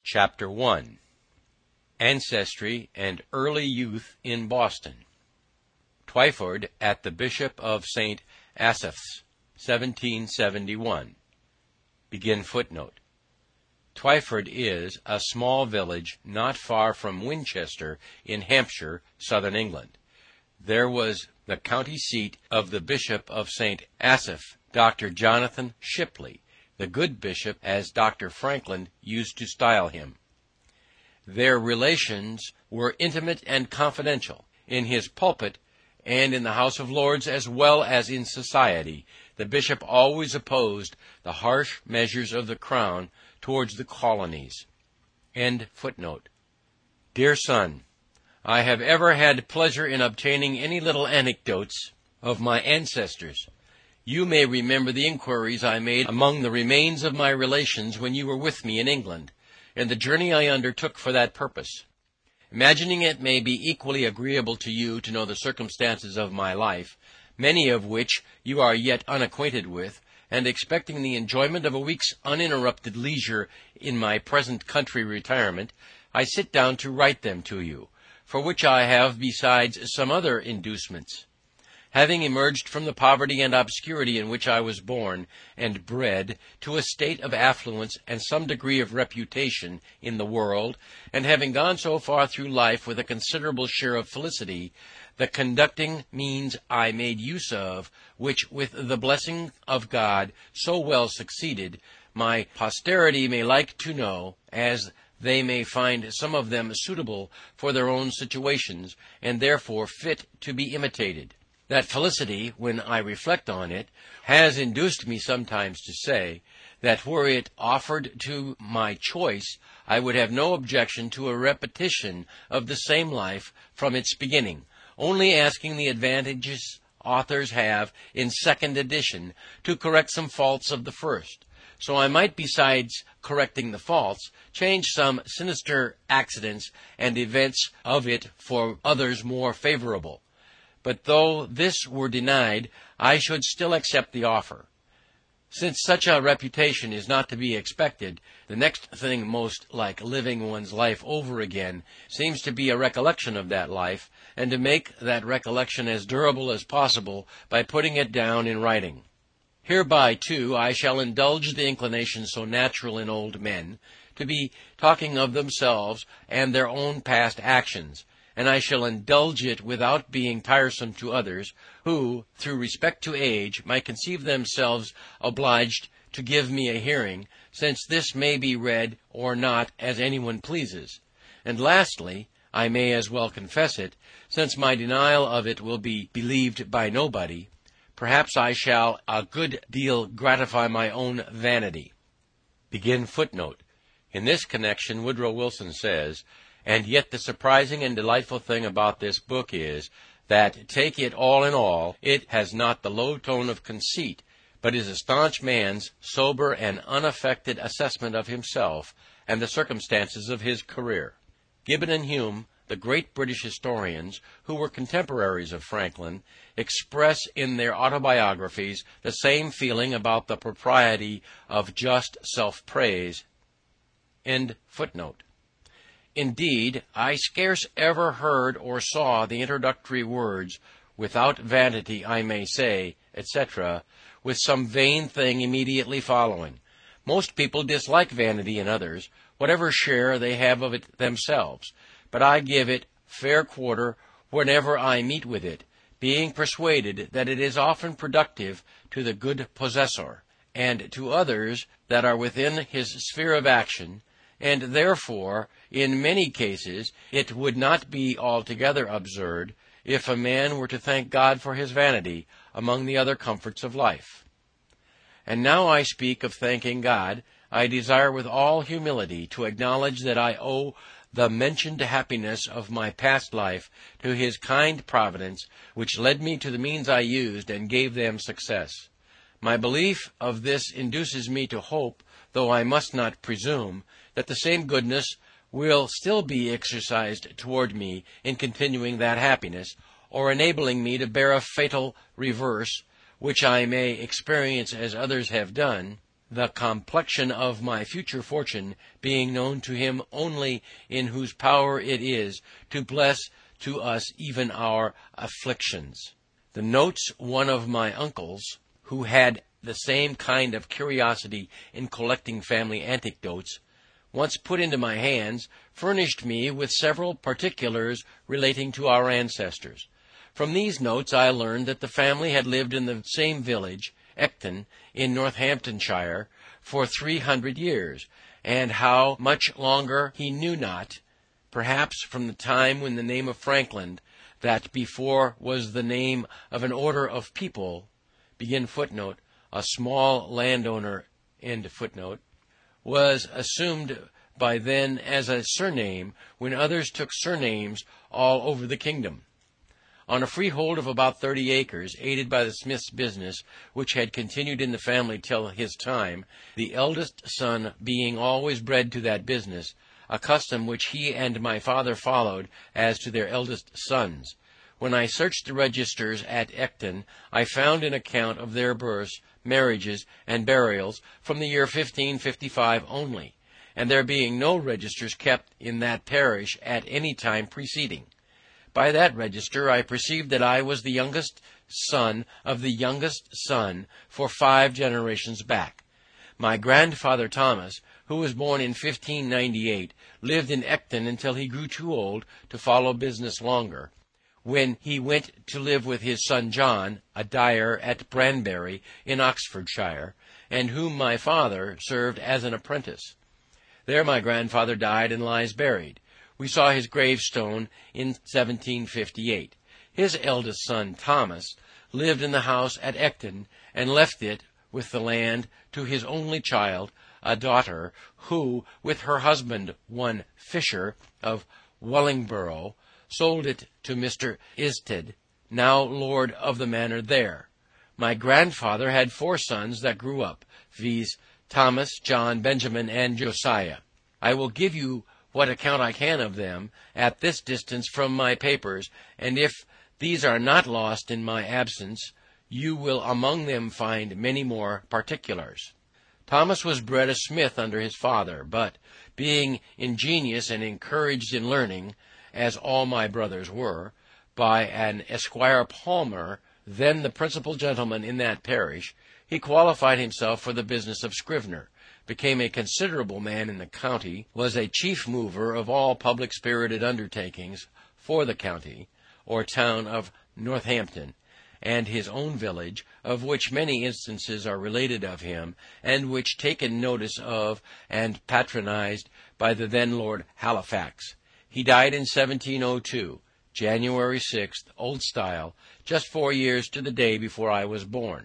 Chapter 1. Ancestry and Early Youth in Boston. Twyford at the Bishop of St. Asaph's, 1771. Twyford is a small village not far from Winchester in Hampshire, southern England. There was the county seat of the Bishop of St. Asaph, Dr. Jonathan Shipley, the good bishop, as Dr. Franklin used to style him. Their relations were intimate and confidential. In his pulpit and in the House of Lords, as well as in society, the bishop always opposed the harsh measures of the crown towards the colonies. Dear son, I have ever had pleasure in obtaining any little anecdotes of my ancestors. You may remember the inquiries I made among the remains of my relations when you were with me in England, and the journey I undertook for that purpose. Imagining it may be equally agreeable to you to know the circumstances of my life, many of which you are yet unacquainted with, and expecting the enjoyment of a week's uninterrupted leisure in my present country retirement, I sit down to write them to you, for which I have besides some other inducements. Having emerged from the poverty and obscurity in which I was born and bred to a state of affluence and some degree of reputation in the world, and having gone so far through life with a considerable share of felicity, the conducting means I made use of, which with the blessing of God so well succeeded, my posterity may like to know, as they may find some of them suitable for their own situations, and therefore fit to be imitated. That felicity, when I reflect on it, has induced me sometimes to say, that were it offered to my choice, I would have no objection to a repetition of the same life from its beginning, only asking the advantages authors have in second edition to correct some faults of the first. So I might, besides correcting the faults, change some sinister accidents and events of it for others more favorable. But though this were denied, I should still accept the offer. Since such a reputation is not to be expected, the next thing most like living one's life over again seems to be a recollection of that life, and to make that recollection as durable as possible by putting it down in writing. Hereby, too, I shall indulge the inclination so natural in old men, to be talking of themselves and their own past actions, and I shall indulge it without being tiresome to others, who, through respect to age, might conceive themselves obliged to give me a hearing, since this may be read or not as anyone pleases. And lastly, I may as well confess it, since my denial of it will be believed by nobody, perhaps I shall a good deal gratify my own vanity. In this connection Woodrow Wilson says, and yet the surprising and delightful thing about this book is, that, take it all in all, it has not the low tone of conceit, but is a staunch man's sober and unaffected assessment of himself and the circumstances of his career. Gibbon and Hume, the great British historians, who were contemporaries of Franklin, express in their autobiographies the same feeling about the propriety of just self-praise. Indeed, I scarce ever heard or saw the introductory words, without vanity I may say, etc., with some vain thing immediately following. Most people dislike vanity in others, whatever share they have of it themselves, but I give it fair quarter whenever I meet with it, being persuaded that it is often productive to the good possessor, and to others that are within his sphere of action, and therefore, in many cases, it would not be altogether absurd if a man were to thank God for his vanity among the other comforts of life. And now I speak of thanking God, I desire with all humility to acknowledge that I owe the mentioned happiness of my past life to his kind providence, which led me to the means I used and gave them success. My belief of this induces me to hope, though I must not presume, that the same goodness will still be exercised toward me in continuing that happiness, or enabling me to bear a fatal reverse, which I may experience as others have done, the complexion of my future fortune being known to him only, in whose power it is to bless to us even our afflictions. The notes one of my uncles, who had the same kind of curiosity in collecting family anecdotes, once put into my hands, furnished me with several particulars relating to our ancestors. From these notes I learned that the family had lived in the same village, Ecton, in Northamptonshire, for 300 years, and how much longer he knew not, perhaps from the time when the name of Franklin, that before was the name of an order of people, a small landowner, was assumed by then as a surname, when others took surnames all over the kingdom. On a freehold of about 30 acres, aided by the smith's business, which had continued in the family till his time, the eldest son being always bred to that business, a custom which he and my father followed as to their eldest sons. When I searched the registers at Ecton, I found an account of their births, marriages, and burials from the year 1555 only, and there being no registers kept in that parish at any time preceding. By that register I perceived that I was the youngest son of the youngest son for 5 generations back. My grandfather Thomas, who was born in 1598, lived in Ecton until he grew too old to follow business longer, when he went to live with his son John, a dyer at Branbury in Oxfordshire, and whom my father served as an apprentice. There my grandfather died and lies buried. We saw his gravestone in 1758. His eldest son, Thomas, lived in the house at Ecton, and left it, with the land, to his only child, a daughter, who, with her husband, one Fisher, of Wellingborough, sold it to Mr. Isted, now lord of the manor there. My grandfather had 4 sons that grew up, viz., Thomas, John, Benjamin, and Josiah. I will give you what account I can of them at this distance from my papers, and if these are not lost in my absence, you will among them find many more particulars. Thomas was bred a smith under his father, but, being ingenious and encouraged in learning, as all my brothers were, by an Esquire Palmer, then the principal gentleman in that parish, he qualified himself for the business of scrivener, became a considerable man in the county, was a chief mover of all public spirited undertakings for the county or town of Northampton, and his own village, of which many instances are related of him, and which taken notice of and patronized by the then Lord Halifax. He died in 1702, January 6th, Old Style, just 4 years to the day before I was born.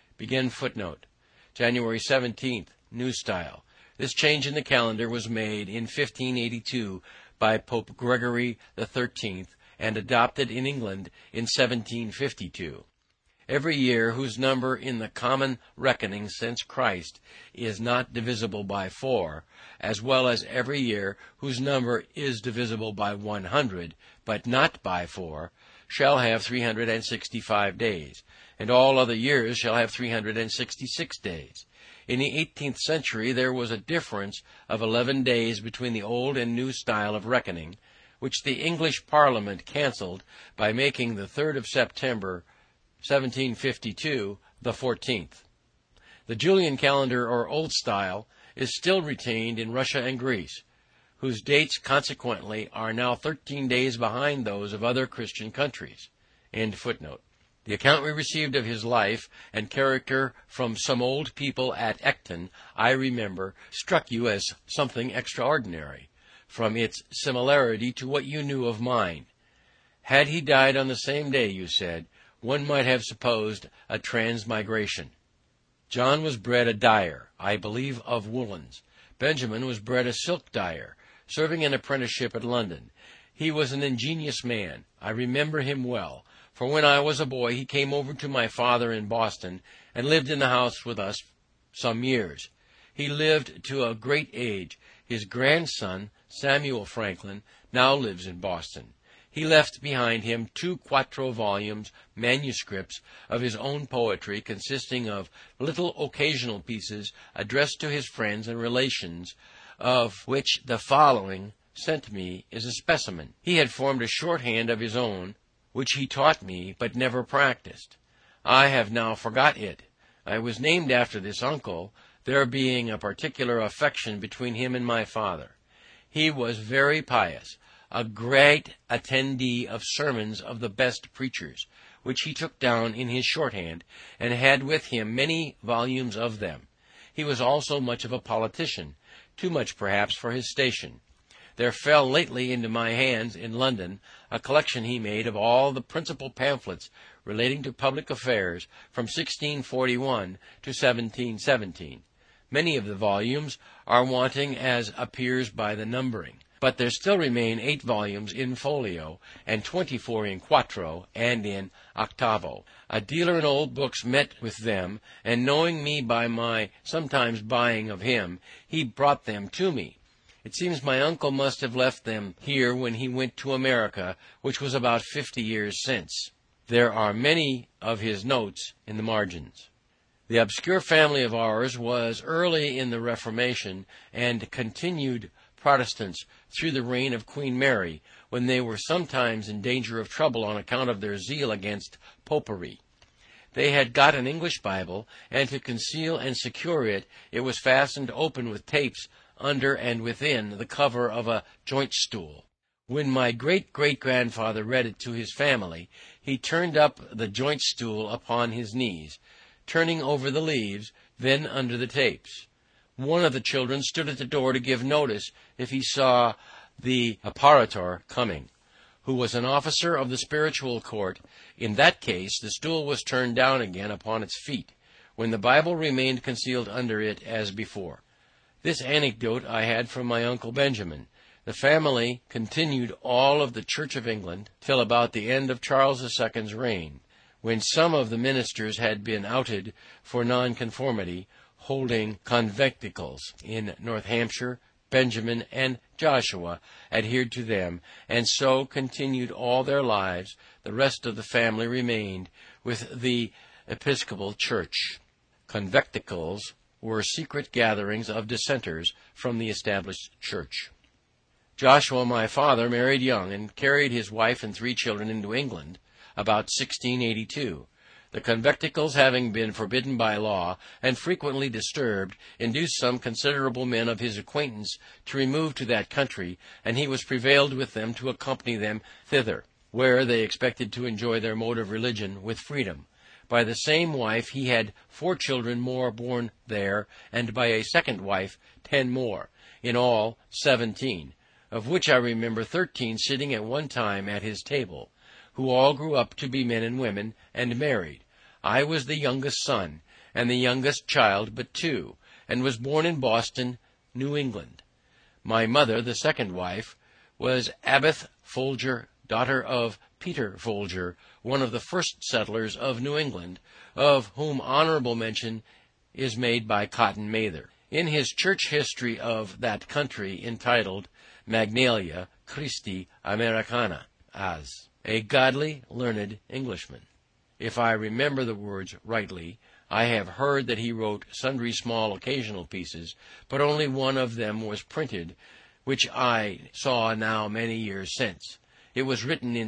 January 17th, New Style. This change in the calendar was made in 1582 by Pope Gregory XIII and adopted in England in 1752. Every year whose number in the common reckoning since Christ is not divisible by 4, as well as every year whose number is divisible by 100, but not by 4, shall have 365 days, and all other years shall have 366 days. In the 18th century there was a difference of 11 days between the old and new style of reckoning, which the English Parliament cancelled by making the 3rd of September, 1752, the 14th. The Julian calendar, or Old Style, is still retained in Russia and Greece, whose dates consequently are now 13 days behind those of other Christian countries. The account we received of his life and character from some old people at Ecton, I remember, struck you as something extraordinary, from its similarity to what you knew of mine. Had he died on the same day, you said, one might have supposed a transmigration. John was bred a dyer, I believe of woolens. Benjamin was bred a silk dyer, serving an apprenticeship at London. He was an ingenious man. I remember him well, for when I was a boy he came over to my father in Boston and lived in the house with us some years. He lived to a great age. His grandson, Samuel Franklin, now lives in Boston. He left behind him 2 quarto volumes, manuscripts of his own poetry, consisting of little occasional pieces addressed to his friends and relations, of which the following, sent me, is a specimen. He had formed a shorthand of his own, which he taught me, but never practised. I have now forgot it. I was named after this uncle, there being a particular affection between him and my father. He was very pious, a great attendee of sermons of the best preachers, which he took down in his shorthand, and had with him many volumes of them. He was also much of a politician, too much perhaps for his station. There fell lately into my hands in London a collection he made of all the principal pamphlets relating to public affairs from 1641 to 1717. Many of the volumes are wanting, as appears by the numbering, but there still remain 8 volumes in folio, and 24 in quarto and in octavo. A dealer in old books met with them, and knowing me by my sometimes buying of him, he brought them to me. It seems my uncle must have left them here when he went to America, which was about 50 years since. There are many of his notes in the margins. The obscure family of ours was early in the Reformation, and continued Protestants through the reign of Queen Mary, when they were sometimes in danger of trouble on account of their zeal against popery. They had got an English Bible, and to conceal and secure it, it was fastened open with tapes under and within the cover of a joint stool. When my great-great-grandfather read it to his family, he turned up the joint stool upon his knees, turning over the leaves, then under the tapes. One of the children stood at the door to give notice if he saw the apparitor coming, who was an officer of the spiritual court. In that case the stool was turned down again upon its feet, when the Bible remained concealed under it as before. This anecdote I had from my Uncle Benjamin. The family continued all of the Church of England till about the end of Charles II's reign, when some of the ministers had been outed for nonconformity, holding conventicles in North Hampshire. Benjamin and Joshua adhered to them, and so continued all their lives. The rest of the family remained with the Episcopal Church. Conventicles were secret gatherings of dissenters from the established church. Joshua, my father, married young, and carried his wife and 3 children into England about 1682. The conventicles, having been forbidden by law and frequently disturbed, induced some considerable men of his acquaintance to remove to that country, and he was prevailed with them to accompany them thither, where they expected to enjoy their mode of religion with freedom. By the same wife he had 4 children more born there, and by a second wife 10 more, in all 17, of which I remember 13 sitting at one time at his table, who all grew up to be men and women, and married. I was the youngest son, and the youngest child but 2, and was born in Boston, New England. My mother, the second wife, was Abbeth Folger, daughter of Peter Folger, one of the first settlers of New England, of whom honorable mention is made by Cotton Mather in his church history of that country, entitled Magnalia Christi Americana, as a godly, learned Englishman. If I remember the words rightly, I have heard that he wrote sundry small occasional pieces, but only one of them was printed, which I saw now many years since. It was written in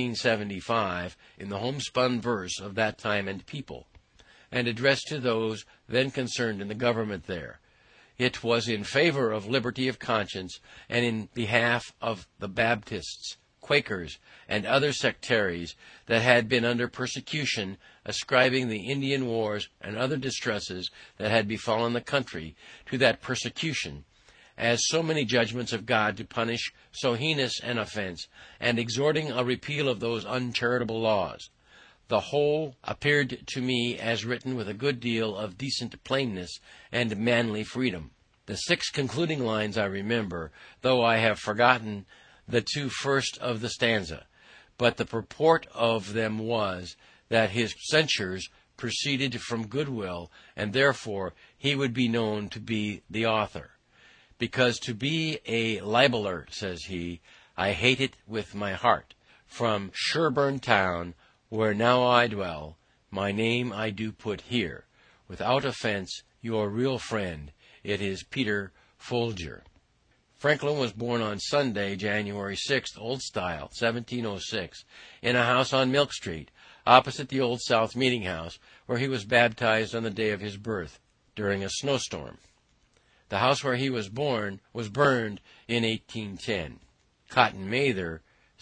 1675 in the homespun verse of that time and people, and addressed to those then concerned in the government there. It was in favor of liberty of conscience, and in behalf of the Baptists, Quakers, and other sectaries that had been under persecution, ascribing the Indian wars and other distresses that had befallen the country to that persecution, as so many judgments of God to punish so heinous an offense, and exhorting a repeal of those uncharitable laws. The whole appeared to me as written with a good deal of decent plainness and manly freedom. The 6 concluding lines I remember, though I have forgotten the 2 first of the stanza, but the purport of them was, that his censures proceeded from goodwill, and therefore he would be known to be the author. Because to be a libeller, says he, I hate it with my heart. from Sherburne town, where now I dwell, my name I do put here. Without offense, your real friend, it is Peter Folger. Franklin was born on Sunday, January 6th, Old Style, 1706, in a house on Milk Street, opposite the Old South Meeting House, where he was baptized on the day of his birth, during a snowstorm. The house where he was born was burned in 1810. Cotton Mather,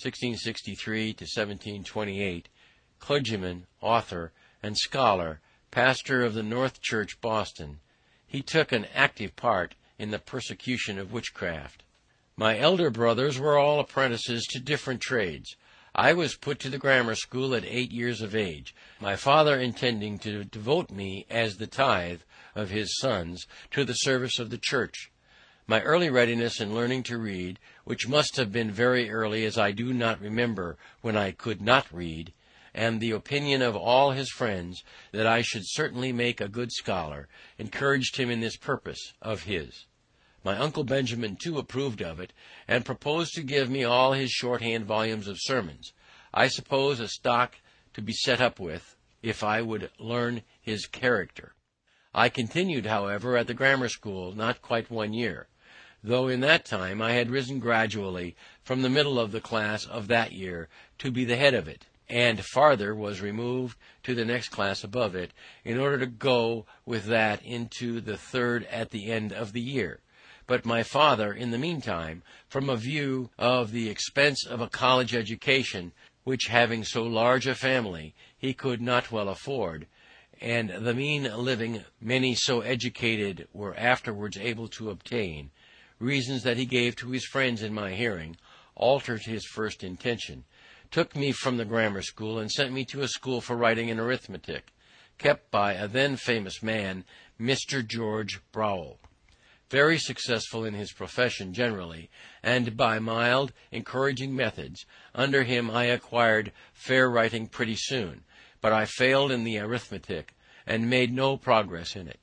1663 to 1728, clergyman, author, and scholar, pastor of the North Church, Boston. He took an active part in the persecution of witchcraft. My elder brothers were all apprentices to different trades. I was put to the grammar school at 8 years of age, my father intending to devote me as the tithe of his sons to the service of the church. My early readiness in learning to read, which must have been very early, as I do not remember when I could not read, and the opinion of all his friends that I should certainly make a good scholar, encouraged him in this purpose of his. My uncle Benjamin, too, approved of it, and proposed to give me all his shorthand volumes of sermons, I suppose a stock to be set up with, if I would learn his character. I continued, however, at the grammar school not quite 1 year, though in that time I had risen gradually from the middle of the class of that year to be the head of it, and farther was removed to the next class above it, in order to go with that into the third at the end of the year. But my father, in the meantime, from a view of the expense of a college education, which, having so large a family, he could not well afford, and the mean living many so educated were afterwards able to obtain, reasons that he gave to his friends in my hearing, altered his first intention, took me from the grammar school, and sent me to a school for writing and arithmetic, kept by a then famous man, Mr. George Browell, very successful in his profession generally, and by mild, encouraging methods. Under him I acquired fair writing pretty soon, but I failed in the arithmetic, and made no progress in it.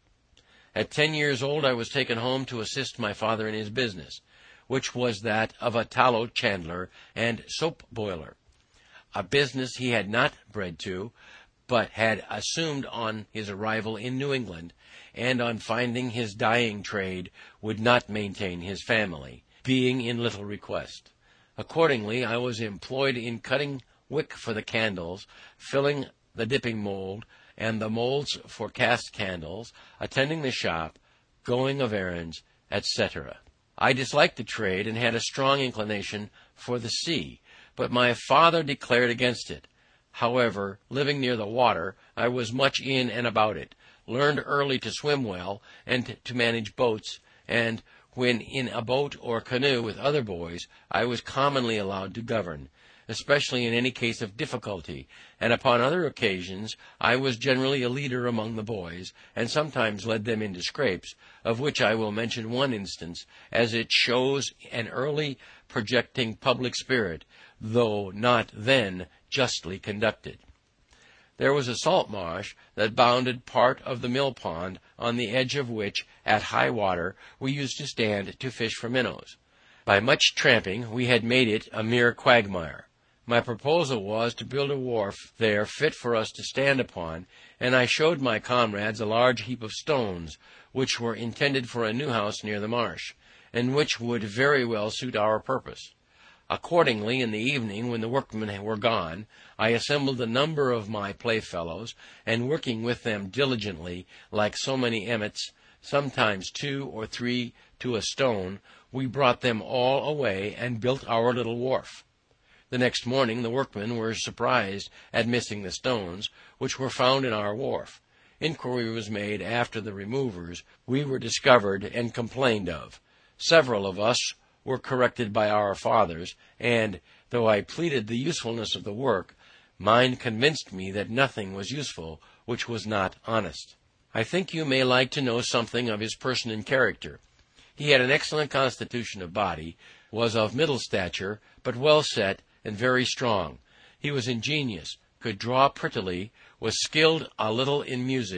At 10 years old I was taken home to assist my father in his business, which was that of a tallow chandler and soap boiler, a business he had not bred to, but had assumed on his arrival in New England, and on finding his dyeing trade would not maintain his family, being in little request. Accordingly, I was employed in cutting wick for the candles, filling the dipping mold, and the molds for cast candles, attending the shop, going of errands, etc. I disliked the trade, and had a strong inclination for the sea, but my father declared against it. However, living near the water, I was much in and about it, learned early to swim well, and to manage boats, and when in a boat or canoe with other boys, I was commonly allowed to govern, especially in any case of difficulty, and upon other occasions I was generally a leader among the boys, and sometimes led them into scrapes, of which I will mention one instance, as it shows an early projecting public spirit, though not then justly conducted. There was a salt marsh that bounded part of the mill pond, on the edge of which, at high water, we used to stand to fish for minnows. By much tramping we had made it a mere quagmire. My proposal was to build a wharf there fit for us to stand upon, and I showed my comrades a large heap of stones, which were intended for a new house near the marsh, and which would very well suit our purpose. Accordingly, in the evening, when the workmen were gone, I assembled a number of my playfellows, and working with them diligently, like so many emmets, sometimes 2 or 3 to a stone, we brought them all away, and built our little wharf. The next morning the workmen were surprised at missing the stones, which were found in our wharf. Inquiry was made after the removers. We were discovered and complained of. Several of us were corrected by our fathers, and, though I pleaded the usefulness of the work, mine convinced me that nothing was useful which was not honest. I think you may like to know something of his person and character. He had an excellent constitution of body, was of middle stature, but well set, and very strong. He was ingenious, could draw prettily, was skilled a little in music,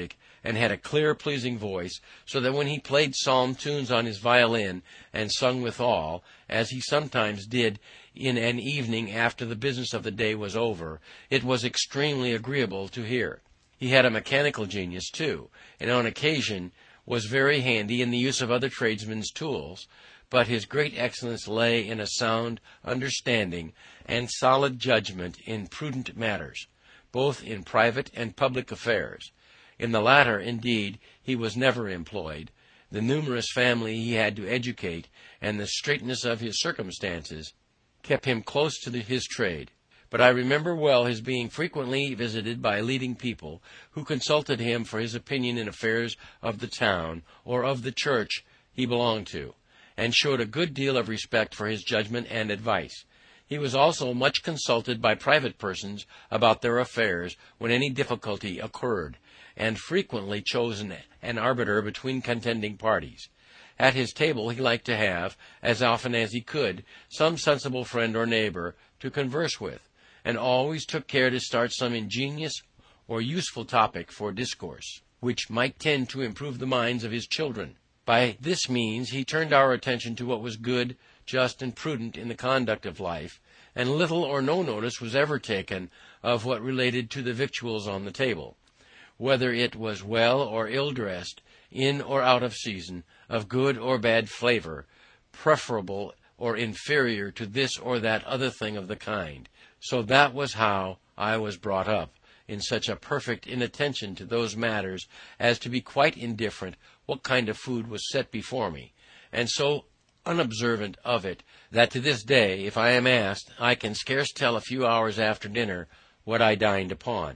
and had a clear, pleasing voice, so that when he played psalm tunes on his violin and sung withal, as he sometimes did in an evening after the business of the day was over, it was extremely agreeable to hear. He had a mechanical genius too, and on occasion was very handy in the use of other tradesmen's tools, but his great excellence lay in a sound understanding and solid judgment in prudent matters, both in private and public affairs. In the latter, indeed, he was never employed. The numerous family he had to educate, and the straitness of his circumstances, kept him close to his trade. But I remember well his being frequently visited by leading people, who consulted him for his opinion in affairs of the town or of the church he belonged to, and showed a good deal of respect for his judgment and advice. He was also much consulted by private persons about their affairs when any difficulty occurred, and frequently chosen an arbiter between contending parties. At his table he liked to have, as often as he could, some sensible friend or neighbor to converse with, and always took care to start some ingenious or useful topic for discourse, which might tend to improve the minds of his children. By this means he turned our attention to what was good, just, and prudent in the conduct of life, and little or no notice was ever taken of what related to the victuals on the table, whether it was well or ill dressed, in or out of season, of good or bad flavor, preferable or inferior to this or that other thing of the kind. So that was how I was brought up, in such a perfect inattention to those matters as to be quite indifferent what kind of food was set before me, and so unobservant of it that to this day, if I am asked, I can scarce tell a few hours after dinner what I dined upon.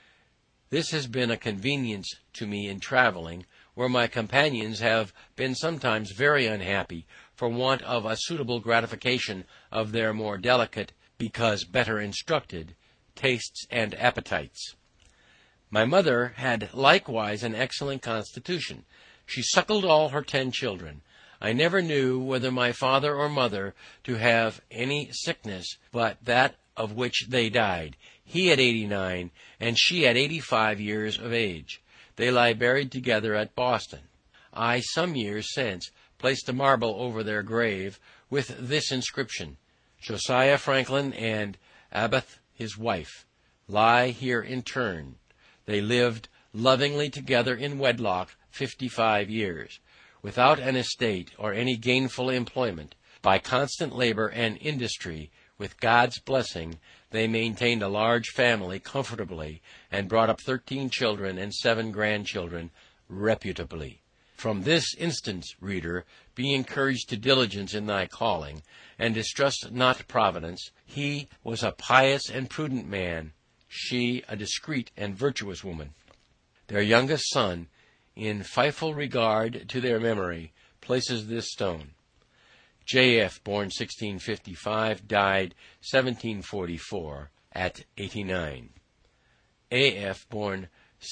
This has been a convenience to me in travelling, where my companions have been sometimes very unhappy for want of a suitable gratification of their more delicate, because better instructed, tastes and appetites. My mother had likewise an excellent constitution. She suckled all her 10 children. I never knew whether my father or mother to have any sickness but that of which they died, he at 89, and she at 85 years of age. They lie buried together at Boston. I, some years since, placed a marble over their grave with this inscription: Josiah Franklin and Abath his wife lie here interred. They lived lovingly together in wedlock 55 years, without an estate or any gainful employment. By constant labor and industry, with God's blessing, they maintained a large family comfortably, and brought up 13 children and 7 grandchildren reputably. From this instance, reader, be encouraged to diligence in thy calling, and distrust not Providence. He was a pious and prudent man, she a discreet and virtuous woman. Their youngest son, in faithful regard to their memory, places this stone. J.F., born 1655, died 1744, at 89. A.F., born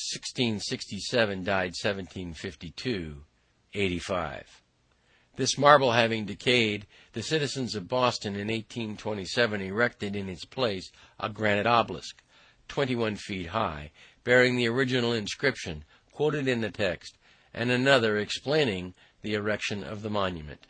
1667, died 1752, 85. This marble having decayed, the citizens of Boston in 1827 erected in its place a granite obelisk, 21 feet high, bearing the original inscription quoted in the text, and another explaining the erection of the monument.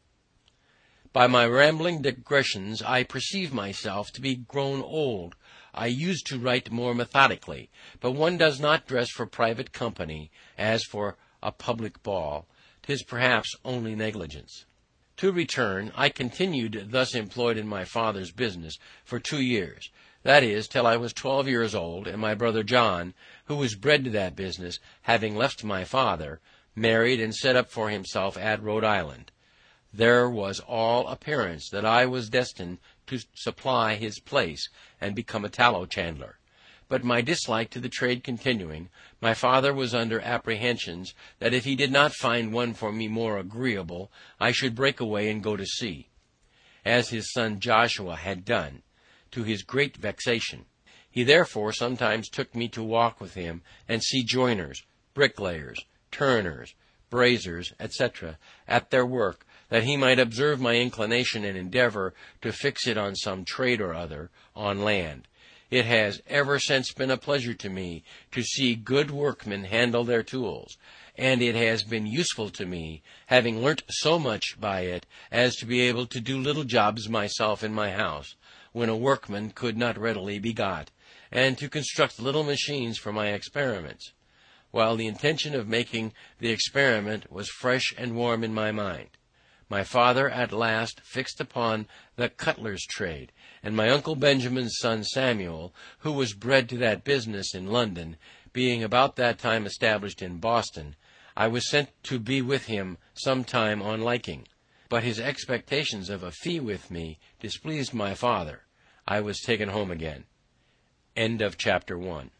By my rambling digressions I perceive myself to be grown old. I used to write more methodically, but one does not dress for private company as for a public ball. 'Tis perhaps only negligence. To return, I continued thus employed in my father's business for 2 years, that is, till I was 12 years old, and my brother John, who was bred to that business, having left my father, married and set up for himself at Rhode Island. There was all appearance that I was destined to supply his place and become a tallow chandler. But my dislike to the trade continuing, my father was under apprehensions that if he did not find one for me more agreeable, I should break away and go to sea, as his son Joshua had done, to his great vexation. He therefore sometimes took me to walk with him and see joiners, bricklayers, turners, braziers, etc., at their work, that he might observe my inclination and endeavor to fix it on some trade or other on land. It has ever since been a pleasure to me to see good workmen handle their tools, and it has been useful to me, having learnt so much by it as to be able to do little jobs myself in my house, when a workman could not readily be got, and to construct little machines for my experiments, while the intention of making the experiment was fresh and warm in my mind. My father at last fixed upon the cutler's trade, and my Uncle Benjamin's son Samuel, who was bred to that business in London, being about that time established in Boston, I was sent to be with him some time on liking. But his expectations of a fee with me displeased my father. I was taken home again. End of chapter 1.